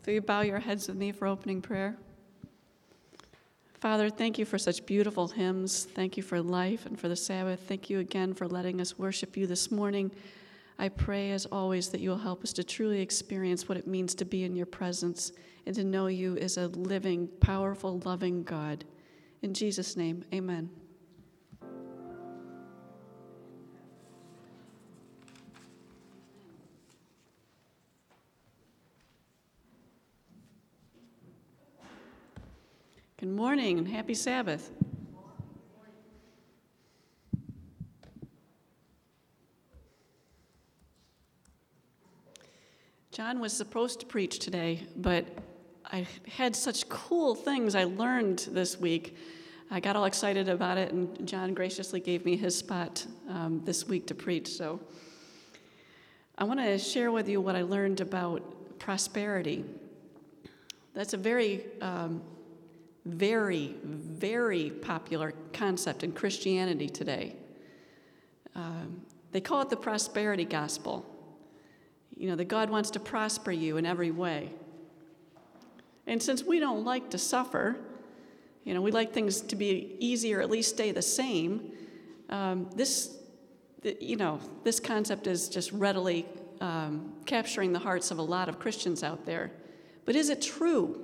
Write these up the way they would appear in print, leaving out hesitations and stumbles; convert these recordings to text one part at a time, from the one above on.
So you bow your heads with me for opening prayer. Father, thank you for such beautiful hymns. Thank you for life and for the Sabbath. Thank you again for letting us worship you this morning. I pray, as always, that you'll help us to truly experience what it means to be in your presence and to know you as a living, powerful, loving God. In Jesus' name, amen. Good morning and happy Sabbath. John was supposed to preach today, but I had such cool things I learned this week. I got all excited about it, and John graciously gave me his spot this week to preach. So I want to share with you what I learned about prosperity. That's a very, very popular concept in Christianity today. They call it the prosperity gospel. You know, that God wants to prosper you in every way. And since we don't like to suffer, you know, we like things to be easy or at least stay the same, this concept is just readily capturing the hearts of a lot of Christians out there. But is it true?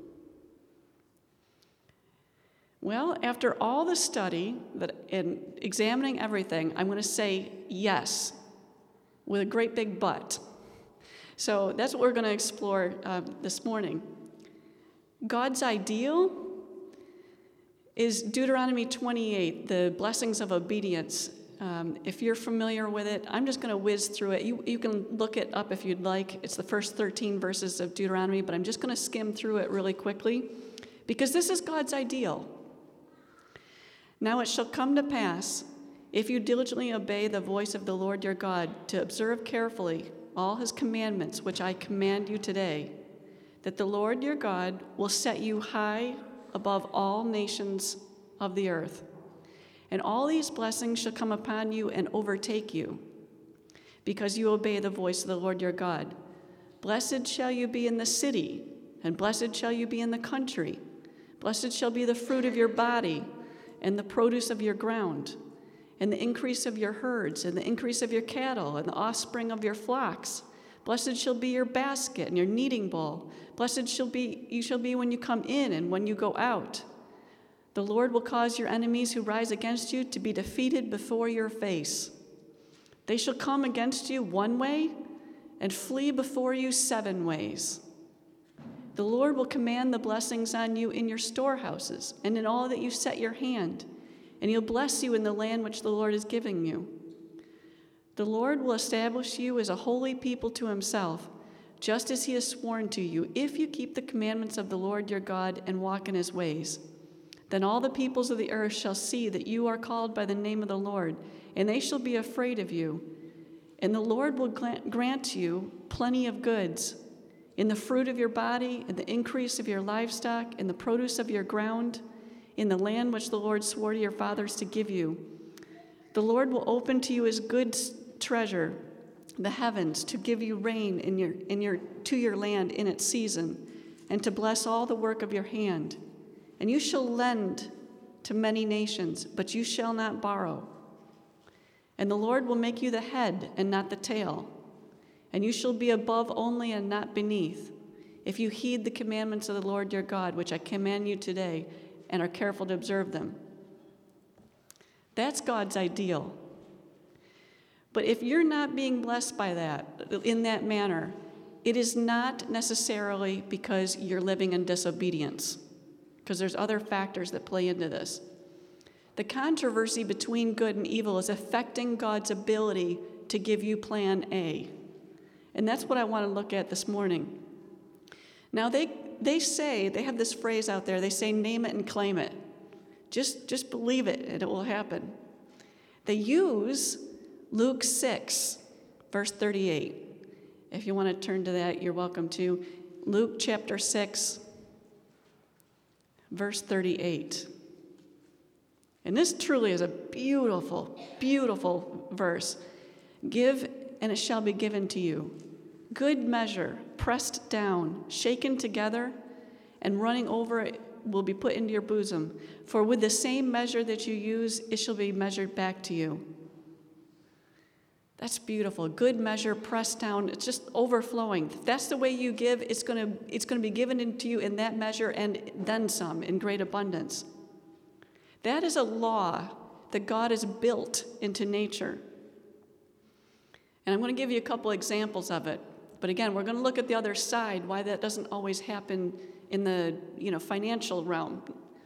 Well, after all the study and examining everything, I'm going to say yes, with a great big but. So that's what we're going to explore this morning. God's ideal is Deuteronomy 28, the blessings of obedience. If you're familiar with it, I'm just going to whiz through it. You can look it up if you'd like. It's the first 13 verses of Deuteronomy, but I'm just going to skim through it really quickly because this is God's ideal. Now it shall come to pass, if you diligently obey the voice of the Lord your God, to observe carefully all his commandments, which I command you today, that the Lord your God will set you high above all nations of the earth. And all these blessings shall come upon you and overtake you, because you obey the voice of the Lord your God. Blessed shall you be in the city, and blessed shall you be in the country. Blessed shall be the fruit of your body, and the produce of your ground, and the increase of your herds, and the increase of your cattle, and the offspring of your flocks. Blessed shall be your basket and your kneading bowl. Blessed you shall be when you come in and when you go out. The Lord will cause your enemies who rise against you to be defeated before your face. They shall come against you one way and flee before you 7 ways. The Lord will command the blessings on you in your storehouses and in all that you set your hand, and he'll bless you in the land which the Lord is giving you. The Lord will establish you as a holy people to himself, just as he has sworn to you, if you keep the commandments of the Lord your God and walk in his ways. Then all the peoples of the earth shall see that you are called by the name of the Lord, and they shall be afraid of you. And the Lord will grant you plenty of goods, in the fruit of your body, in the increase of your livestock, in the produce of your ground, in the land which the Lord swore to your fathers to give you. The Lord will open to you his good treasure, the heavens, to give you rain to your land in its season, and to bless all the work of your hand. And you shall lend to many nations, but you shall not borrow. And the Lord will make you the head and not the tail, and you shall be above only and not beneath, if you heed the commandments of the Lord your God, which I command you today, and are careful to observe them. That's God's ideal. But if you're not being blessed by that, in that manner, it is not necessarily because you're living in disobedience, because there's other factors that play into this. The controversy between good and evil is affecting God's ability to give you plan A. And that's what I want to look at this morning. Now, they have this phrase out there, they say, name it and claim it. Just believe it and it will happen. They use Luke 6, verse 38. If you want to turn to that, you're welcome to. Luke chapter 6, verse 38. And this truly is a beautiful, beautiful verse. Give, and it shall be given to you. Good measure, pressed down, shaken together, and running over will be put into your bosom. For with the same measure that you use, it shall be measured back to you. That's beautiful. Good measure, pressed down, it's just overflowing. If that's the way you give, it's going to be given into you in that measure and then some, in great abundance. That is a law that God has built into nature. And I'm going to give you a couple examples of it. But again, we're going to look at the other side, why that doesn't always happen in the financial realm.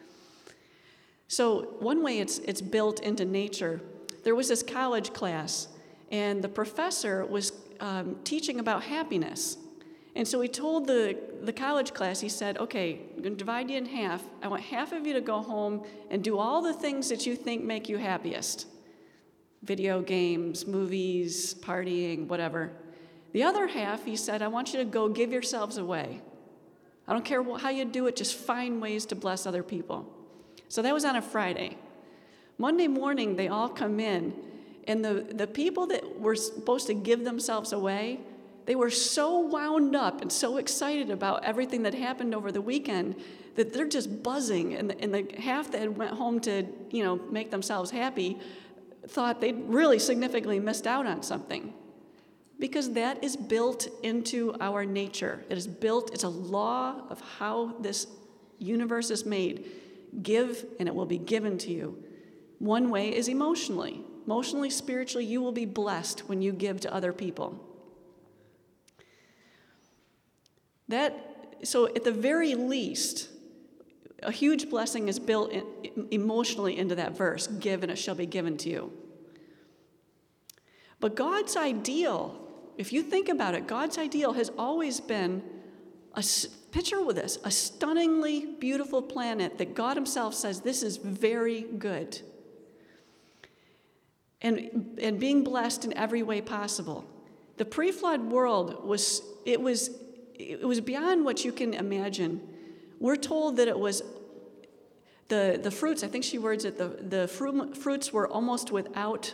So one way it's built into nature, there was this college class, and the professor was teaching about happiness. And so he told the college class, he said, okay, I'm going to divide you in half. I want half of you to go home and do all the things that you think make you happiest. Video games, movies, partying, whatever. The other half, he said, I want you to go give yourselves away. I don't care how you do it, just find ways to bless other people. So that was on a Friday. Monday morning, they all come in, and the people that were supposed to give themselves away, they were so wound up and so excited about everything that happened over the weekend that they're just buzzing, and the half that went home to, make themselves happy thought they'd really significantly missed out on something. Because that is built into our nature. It is built, it's a law of how this universe is made. Give, and it will be given to you. One way is emotionally. Emotionally, spiritually, you will be blessed when you give to other people. So at the very least, a huge blessing is built emotionally into that verse, give and it shall be given to you. But God's ideal, if you think about it, God's ideal has always been, picture with this, a stunningly beautiful planet that God himself says, this is very good. And being blessed in every way possible. The pre-flood world was beyond what you can imagine. We're told that it was the fruits, I think she words it, the fruits were almost without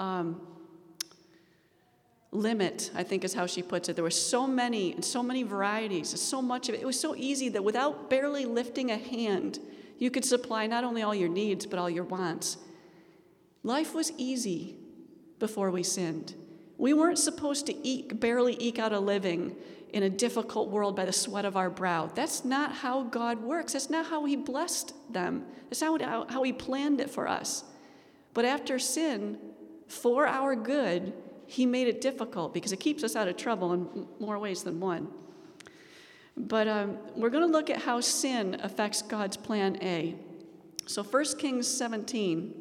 limit, I think is how she puts it. There were so many varieties, so much of it. It was so easy that without barely lifting a hand, you could supply not only all your needs, but all your wants. Life was easy before we sinned. We weren't supposed to barely eke out a living in a difficult world by the sweat of our brow. That's not how God works. That's not how he blessed them. That's not how he planned it for us. But after sin, for our good, he made it difficult because it keeps us out of trouble in more ways than one. But we're going to look at how sin affects God's plan A. So 1 Kings 17.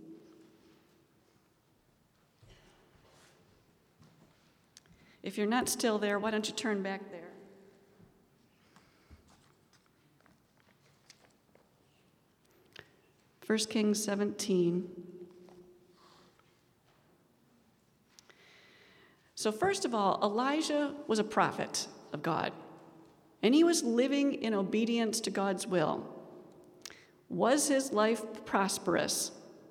If you're not still there, why don't you turn back there? First Kings 17. So first of all, Elijah was a prophet of God, and he was living in obedience to God's will. Was his life prosperous?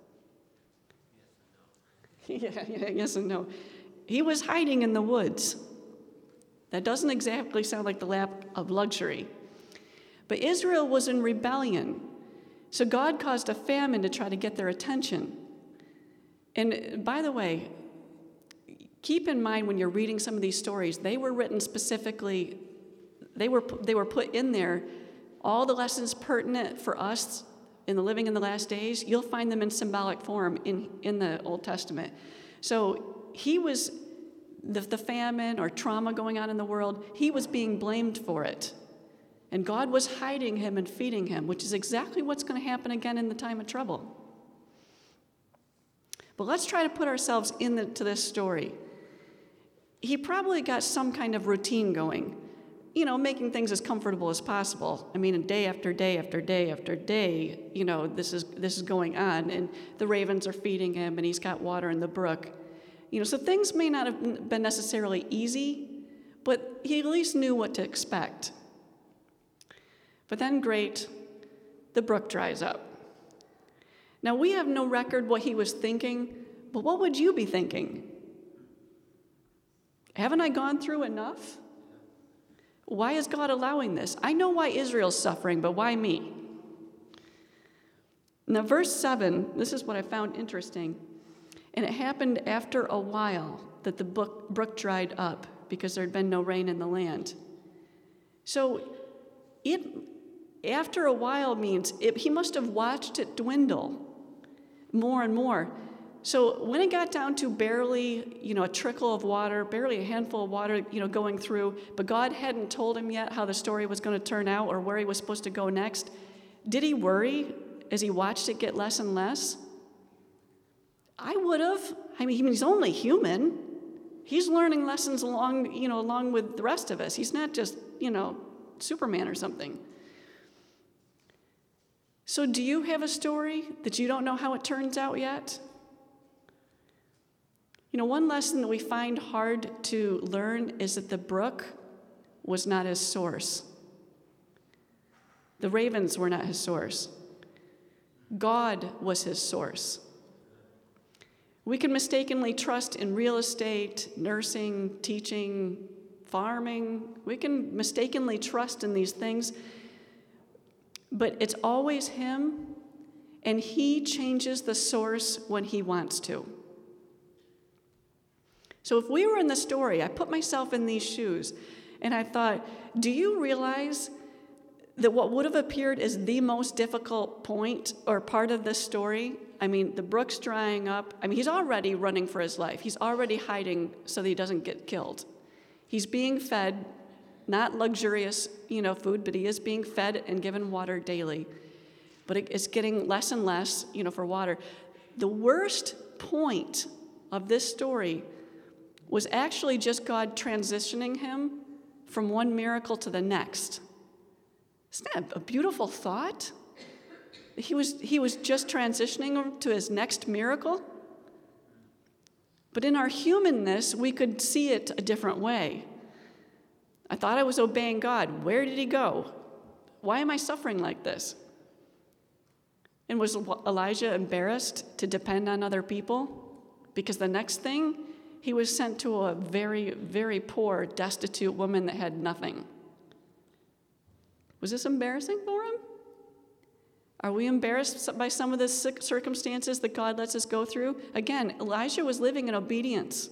Yes and no. He was hiding in the woods. That doesn't exactly sound like the lap of luxury. But Israel was in rebellion, so God caused a famine to try to get their attention. And by the way, keep in mind when you're reading some of these stories, they were written specifically, they were put in there, all the lessons pertinent for us in the living in the last days, you'll find them in symbolic form in the Old Testament. So he was, the famine or trauma going on in the world, he was being blamed for it. And God was hiding him and feeding him, which is exactly what's going to happen again in the time of trouble. But let's try to put ourselves into this story. He probably got some kind of routine going, making things as comfortable as possible. I mean, day after day after day after day, this is going on, and the ravens are feeding him, and he's got water in the brook. So things may not have been necessarily easy, but he at least knew what to expect. But then, the brook dries up. Now, we have no record what he was thinking, but what would you be thinking? Haven't I gone through enough? Why is God allowing this? I know why Israel's suffering, but why me? Now, verse 7, this is what I found interesting. And it happened after a while that the brook dried up because there had been no rain in the land. So after a while means he must have watched it dwindle more and more. So when it got down to barely, a trickle of water, barely a handful of water, going through, but God hadn't told him yet how the story was going to turn out or where he was supposed to go next, did he worry as he watched it get less and less? I would have. I mean, he's only human. He's learning lessons along with the rest of us. He's not just, Superman or something. So do you have a story that you don't know how it turns out yet? One lesson that we find hard to learn is that the brook was not his source. The ravens were not his source. God was his source. We can mistakenly trust in real estate, nursing, teaching, farming. We can mistakenly trust in these things, but it's always him, and he changes the source when he wants to. So if we were in the story, I put myself in these shoes, and I thought, do you realize that what would have appeared as the most difficult point or part of this story, the brook's drying up. He's already running for his life. He's already hiding so that he doesn't get killed. He's being fed, not luxurious, food, but he is being fed and given water daily. But it's getting less and less, for water. The worst point of this story was actually just God transitioning him from one miracle to the next. Isn't that a beautiful thought? He was just transitioning to his next miracle. But in our humanness, we could see it a different way. I thought I was obeying God. Where did he go? Why am I suffering like this? And was Elijah embarrassed to depend on other people? Because the next thing, he was sent to a very, very poor, destitute woman that had nothing. Was this embarrassing for him? Are we embarrassed by some of the circumstances that God lets us go through? Again, Elijah was living in obedience.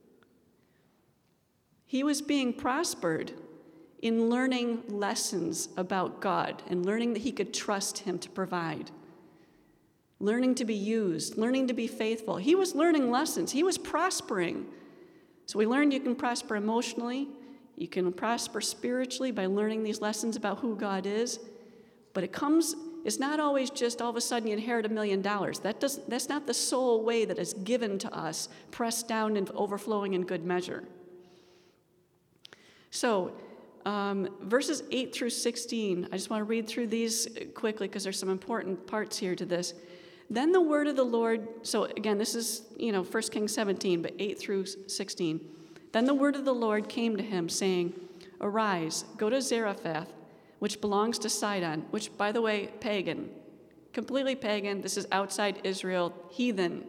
He was being prospered in learning lessons about God and learning that he could trust him to provide, learning to be used, learning to be faithful. He was learning lessons. He was prospering. So we learned you can prosper emotionally. You can prosper spiritually by learning these lessons about who God is. But it's not always just all of a sudden you inherit $1 million. That's not the sole way that is given to us, pressed down and overflowing in good measure. So verses 8 through 16, I just want to read through these quickly because there's some important parts here to this. Then the word of the Lord, so again, this is, 1 Kings 17, but 8 through 16. Then the word of the Lord came to him, saying, Arise, go to Zarephath, which belongs to Sidon, which, by the way, pagan, completely pagan. This is outside Israel, heathen,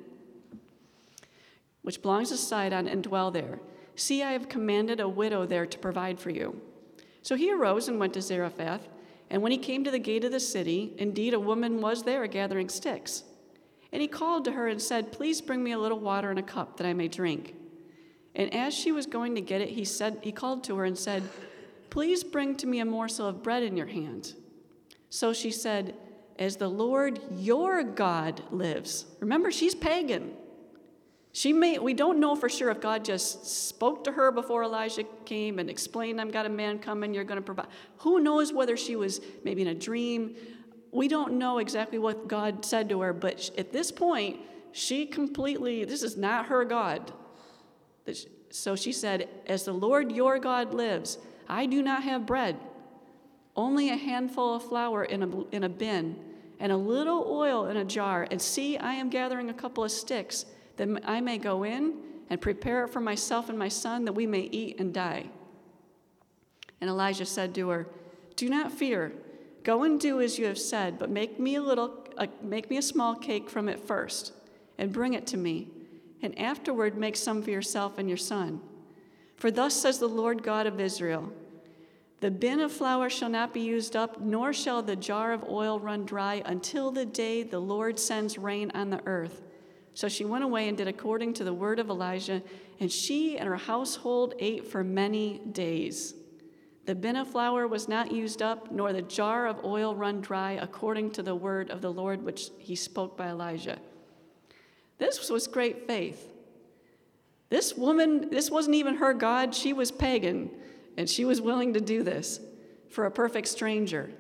which belongs to Sidon, and dwell there. See, I have commanded a widow there to provide for you. So he arose and went to Zarephath, and when he came to the gate of the city, indeed a woman was there gathering sticks. And he called to her and said, Please bring me a little water in a cup that I may drink. And as she was going to get it, he called to her and said, Please bring to me a morsel of bread in your hand. So she said, As the Lord your God lives. Remember, she's pagan. We don't know for sure if God just spoke to her before Elijah came and explained, I've got a man coming, you're going to provide. Who knows whether she was maybe in a dream. We don't know exactly what God said to her, but at this point, this is not her God. So she said, As the Lord your God lives, I do not have bread, only a handful of flour in a bin, and a little oil in a jar. And see, I am gathering a couple of sticks, that I may go in and prepare it for myself and my son, that we may eat and die. And Elijah said to her, Do not fear. Go and do as you have said, but make me a small cake from it first, and bring it to me. And afterward make some for yourself and your son. For thus says the Lord God of Israel, The bin of flour shall not be used up, nor shall the jar of oil run dry until the day the Lord sends rain on the earth. So she went away and did according to the word of Elijah, and she and her household ate for many days. The bin of flour was not used up, nor the jar of oil run dry, according to the word of the Lord which he spoke by Elijah. This was great faith. This woman, this wasn't even her God. She was pagan, and she was willing to do this for a perfect stranger.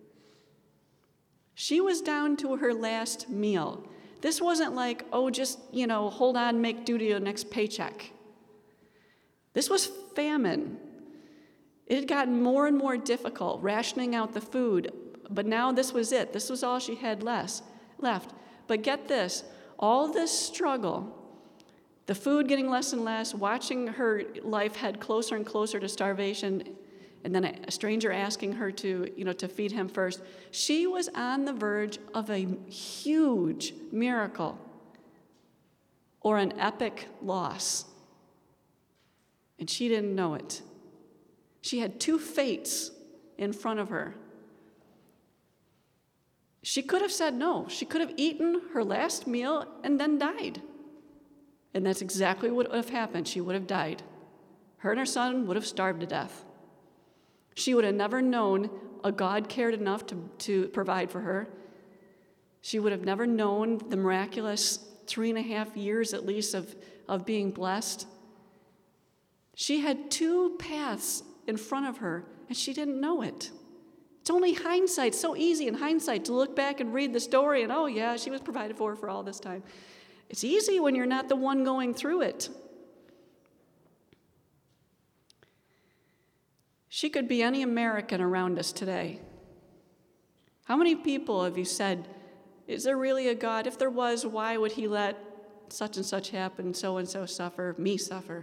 She was down to her last meal. This wasn't like, oh, just, hold on, make do to your next paycheck. This was famine. It had gotten more and more difficult, rationing out the food, but now this was it. This was all she had left. But get this, all this struggle, the food getting less and less, watching her life head closer and closer to starvation, and then a stranger asking her to feed him first. She was on the verge of a huge miracle or an epic loss, and she didn't know it. She had two fates in front of her. She could have said no. She could have eaten her last meal and then died. And that's exactly what would have happened. She would have died. Her and her son would have starved to death. She would have never known a God cared enough to provide for her. She would have never known the miraculous 3.5 years at least of being blessed. She had two paths in front of her, and she didn't know it. It's only hindsight. It's so easy in hindsight to look back and read the story and, oh yeah, she was provided for all this time. It's easy when you're not the one going through it. She could be any American around us today. How many people have you said, is there really a God? If there was, why would he let such and such happen, so and so suffer, me suffer?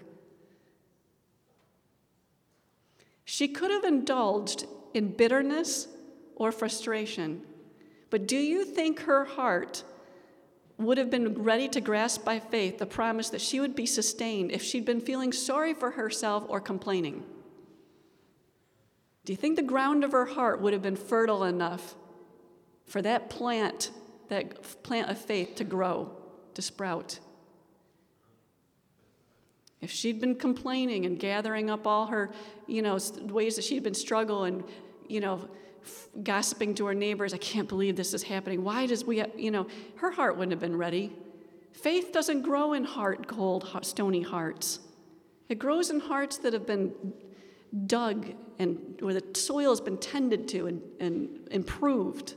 She could have indulged in bitterness or frustration, but do you think her heart would have been ready to grasp by faith the promise that she would be sustained if she'd been feeling sorry for herself or complaining? Do you think the ground of her heart would have been fertile enough for that plant of faith to grow, to sprout? If she'd been complaining and gathering up all her, ways that she'd been struggling, gossiping to her neighbors, I can't believe this is happening. Why does her heart wouldn't have been ready. Faith doesn't grow in cold, stony hearts. It grows in hearts that have been dug and where the soil has been tended to and improved.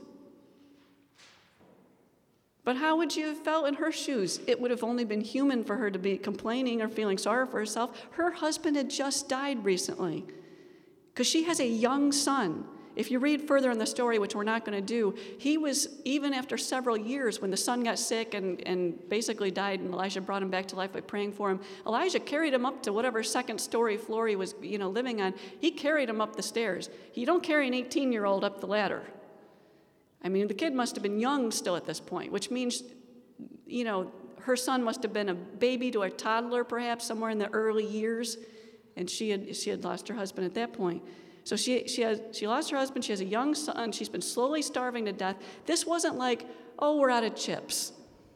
But how would you have felt in her shoes? It would have only been human for her to be complaining or feeling sorry for herself. Her husband had just died recently because she has a young son. If you read further in the story, which we're not going to do, he was, even after several years, when the son got sick and basically died, and Elijah brought him back to life by praying for him, Elijah carried him up to whatever second-story floor he was, living on. He carried him up the stairs. You don't carry an 18-year-old up the ladder. I mean, the kid must have been young still at this point, which means, her son must have been a baby to a toddler, perhaps, somewhere in the early years, and she had lost her husband at that point. So she lost her husband, she has a young son, she's been slowly starving to death. This wasn't like, oh, we're out of chips.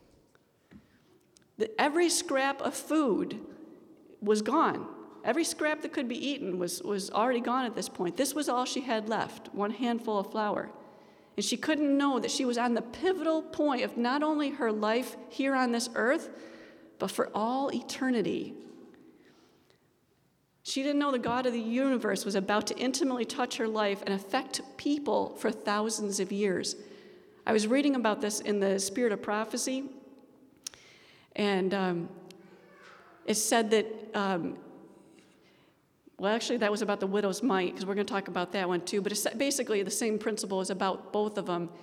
Every scrap of food was gone. Every scrap that could be eaten was already gone at this point. This was all she had left, one handful of flour. And she couldn't know that she was on the pivotal point of not only her life here on this earth, but for all eternity. She didn't know the God of the universe was about to intimately touch her life and affect people for thousands of years. I was reading about this in the Spirit of Prophecy, and it said that, actually that was about the widow's mite, because we're going to talk about that one too, but it's basically the same principle is about both of them.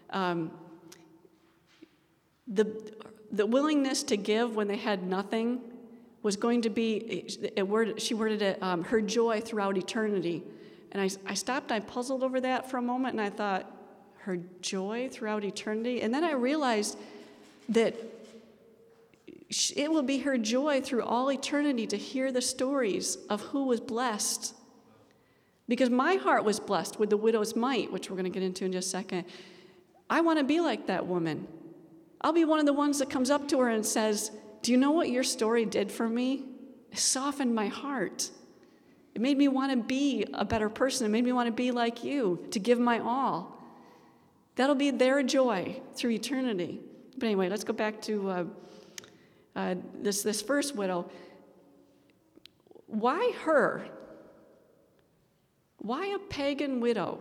The willingness to give when they had nothing was going to be, she worded it, her joy throughout eternity. And I stopped, I puzzled over that for a moment, and I thought, her joy throughout eternity? And then I realized that it will be her joy through all eternity to hear the stories of who was blessed. Because my heart was blessed with the widow's mite, which we're going to get into in just a second. I want to be like that woman. I'll be one of the ones that comes up to her and says, do you know what your story did for me? It softened my heart. It made me want to be a better person. It made me want to be like you, to give my all. That'll be their joy through eternity. But anyway, let's go back to this first widow. Why her? Why a pagan widow?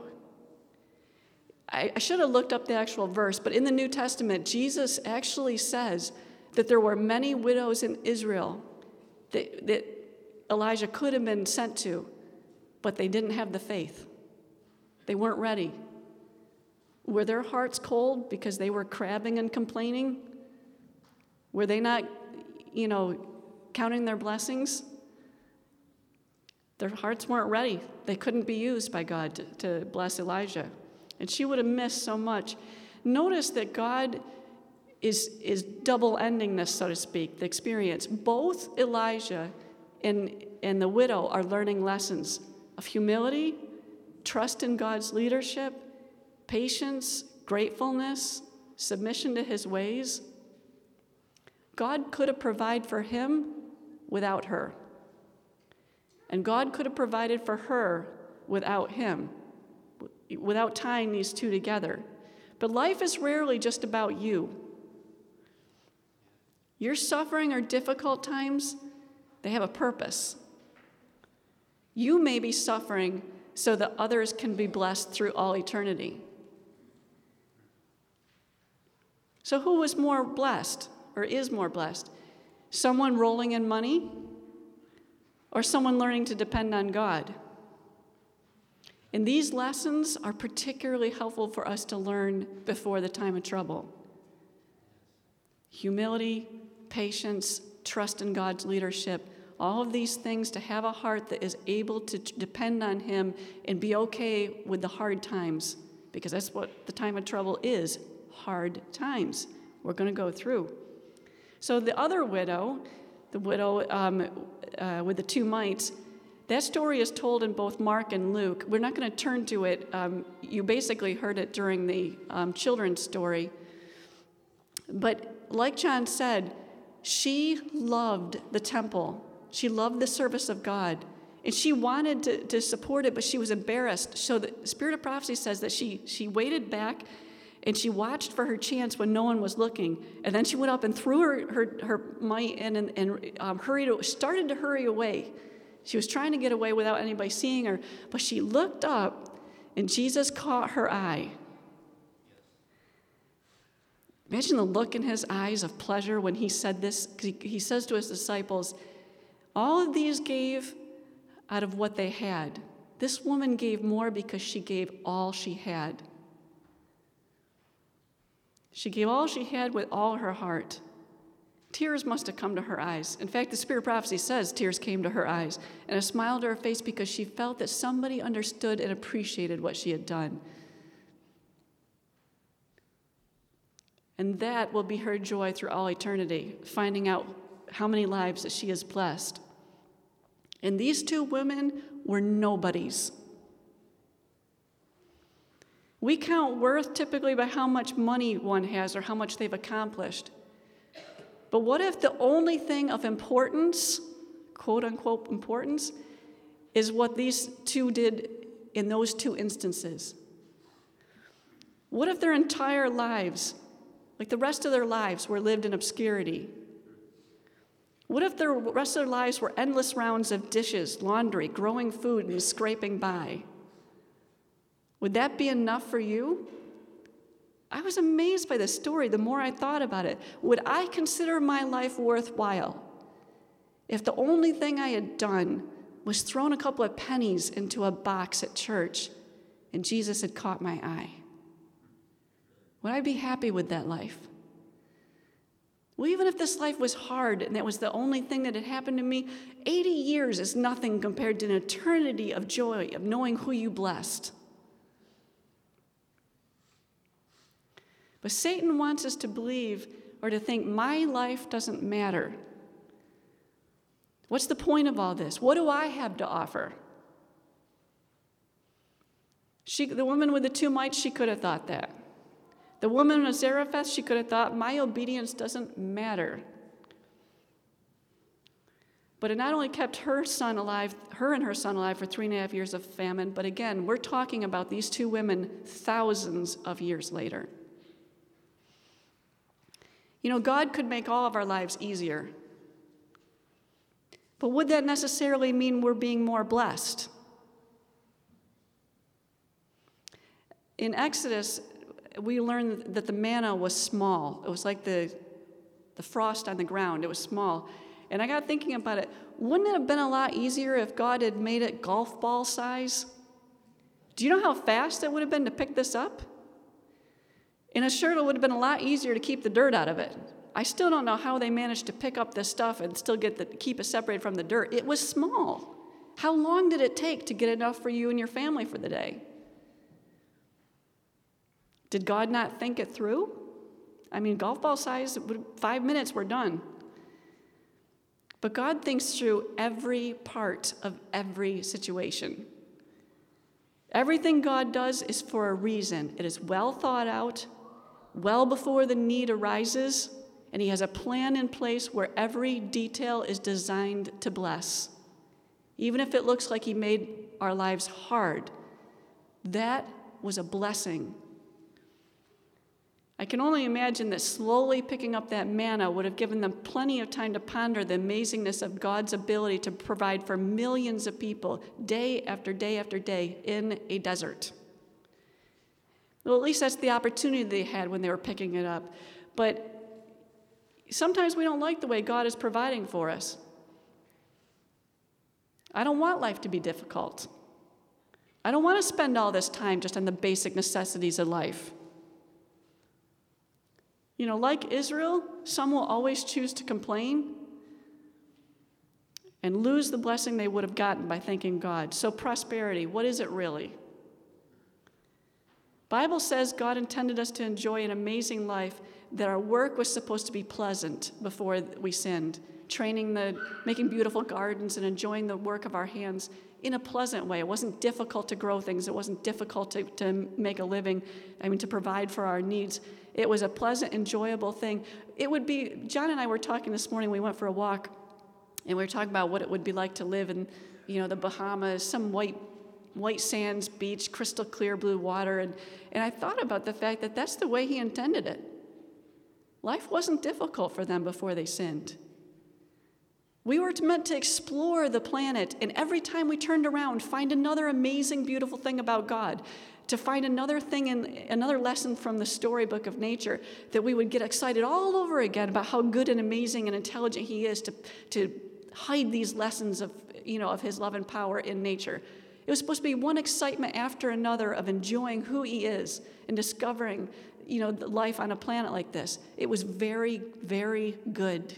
I should have looked up the actual verse, but in the New Testament, Jesus actually says that there were many widows in Israel that Elijah could have been sent to, but they didn't have the faith. They weren't ready. Were their hearts cold because they were crabbing and complaining? Were they not, counting their blessings? Their hearts weren't ready. They couldn't be used by God to bless Elijah. And she would have missed so much. Notice that God is double-ending this, so to speak, the experience. Both Elijah and the widow are learning lessons of humility, trust in God's leadership, patience, gratefulness, submission to his ways. God could have provided for him without her. And God could have provided for her without him, without tying these two together. But life is rarely just about you. Your suffering or difficult times, they have a purpose. You may be suffering so that others can be blessed through all eternity. So who is more blessed or is more blessed? Someone rolling in money or someone learning to depend on God? And these lessons are particularly helpful for us to learn before the time of trouble. Humility, patience, trust in God's leadership, all of these things to have a heart that is able to depend on him and be okay with the hard times, because that's what the time of trouble is, hard times we're going to go through. So the other widow, the widow with the two mites, that story is told in both Mark and Luke. We're not going to turn to it. You basically heard it during the children's story. But like John said, she loved the temple. She loved the service of God. And she wanted to support it, but she was embarrassed. So the Spirit of Prophecy says that she waited back and she watched for her chance when no one was looking. And then she went up and threw her mite in and started to hurry away. She was trying to get away without anybody seeing her, but she looked up and Jesus caught her eye. Imagine the look in his eyes of pleasure when he said this. He says to his disciples, all of these gave out of what they had. This woman gave more because she gave all she had. She gave all she had with all her heart. Tears must have come to her eyes. In fact, the Spirit of Prophecy says tears came to her eyes and a smile to her face because she felt that somebody understood and appreciated what she had done. And that will be her joy through all eternity, finding out how many lives that she has blessed. And these two women were nobodies. We count worth typically by how much money one has or how much they've accomplished. But what if the only thing of importance, quote unquote importance, is what these two did in those two instances? What if their entire lives, like the rest of their lives, were lived in obscurity? What if the rest of their lives were endless rounds of dishes, laundry, growing food, and scraping by? Would that be enough for you? I was amazed by this story the more I thought about it. Would I consider my life worthwhile if the only thing I had done was thrown a couple of pennies into a box at church and Jesus had caught my eye? Would I be happy with that life? Well, even if this life was hard and that was the only thing that had happened to me, 80 years is nothing compared to an eternity of joy, of knowing who you blessed. But Satan wants us to believe or to think my life doesn't matter. What's the point of all this? What do I have to offer? The woman with the 2 mites, she could have thought that. The woman of Zarephath, she could have thought, my obedience doesn't matter. But it not only kept her and her son alive for 3.5 years of famine, but again, we're talking about these 2 women thousands of years later. God could make all of our lives easier. But would that necessarily mean we're being more blessed? In Exodus, we learned that the manna was small. It was like the frost on the ground. It was small. And I got thinking about it. Wouldn't it have been a lot easier if God had made it golf ball size? Do you know how fast it would have been to pick this up? And it sure would have been a lot easier to keep the dirt out of it. I still don't know how they managed to pick up this stuff and still keep it separated from the dirt. It was small. How long did it take to get enough for you and your family for the day? Did God not think it through? Golf ball size, 5 minutes, we're done. But God thinks through every part of every situation. Everything God does is for a reason. It is well thought out, well before the need arises, and he has a plan in place where every detail is designed to bless. Even if it looks like he made our lives hard, that was a blessing. I can only imagine that slowly picking up that manna would have given them plenty of time to ponder the amazingness of God's ability to provide for millions of people day after day after day in a desert. Well, at least that's the opportunity they had when they were picking it up. But sometimes we don't like the way God is providing for us. I don't want life to be difficult. I don't want to spend all this time just on the basic necessities of life. Like Israel, some will always choose to complain and lose the blessing they would have gotten by thanking God. So prosperity, what is it really? Bible says God intended us to enjoy an amazing life, that our work was supposed to be pleasant before we sinned, making beautiful gardens and enjoying the work of our hands in a pleasant way. It wasn't difficult to grow things. It wasn't difficult to make a living, to provide for our needs. It was a pleasant, enjoyable thing. John and I were talking this morning, we went for a walk, and we were talking about what it would be like to live in, the Bahamas, some white sands beach, crystal clear blue water, and I thought about the fact that that's the way he intended it. Life wasn't difficult for them before they sinned. We were meant to explore the planet, and every time we turned around, find another amazing, beautiful thing about God, to find another lesson from the storybook of nature, that we would get excited all over again about how good and amazing and intelligent he is to hide these lessons of his love and power in nature. It was supposed to be one excitement after another of enjoying who he is and discovering, life on a planet like this. It was very, very good.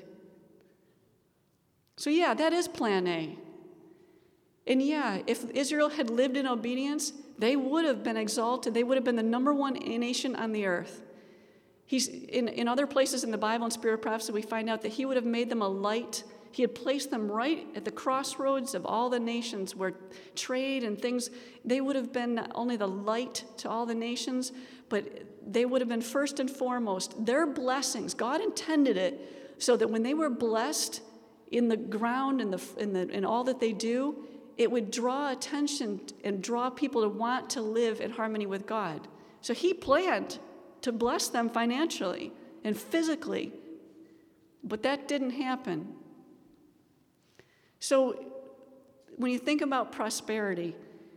So that is plan A. And if Israel had lived in obedience, they would have been exalted. They would have been the number one nation on the earth. He's in other places in the Bible and Spirit of Prophecy, we find out that he would have made them a light. He had placed them right at the crossroads of all the nations where trade and things, they would have been not only the light to all the nations, but they would have been first and foremost. Their blessings, God intended it so that when they were blessed in the ground and in all that they do, it would draw attention and draw people to want to live in harmony with God. So he planned to bless them financially and physically, but that didn't happen. So when you think about prosperity,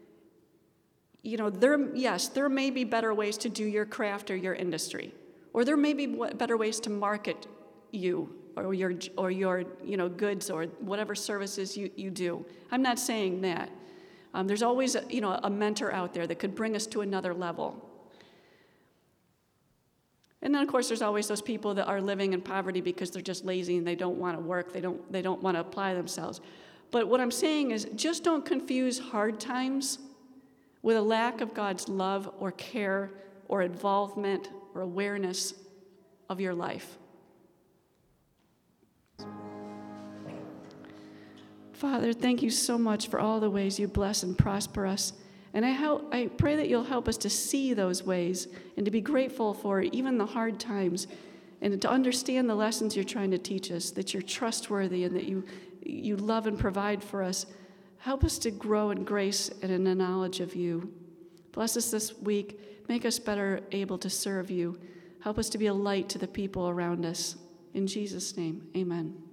there may be better ways to do your craft or your industry, or there may be better ways to market you or your goods or whatever services you do. I'm not saying that. There's always a mentor out there that could bring us to another level. And then, of course, there's always those people that are living in poverty because they're just lazy and they don't want to work. They don't want to apply themselves. But what I'm saying is, just don't confuse hard times with a lack of God's love or care or involvement or awareness of your life. Father, thank you so much for all the ways you bless and prosper us. And I pray that you'll help us to see those ways and to be grateful for even the hard times and to understand the lessons you're trying to teach us, that you're trustworthy and that you love and provide for us. Help us to grow in grace and in the knowledge of you. Bless us this week. Make us better able to serve you. Help us to be a light to the people around us. In Jesus' name, amen.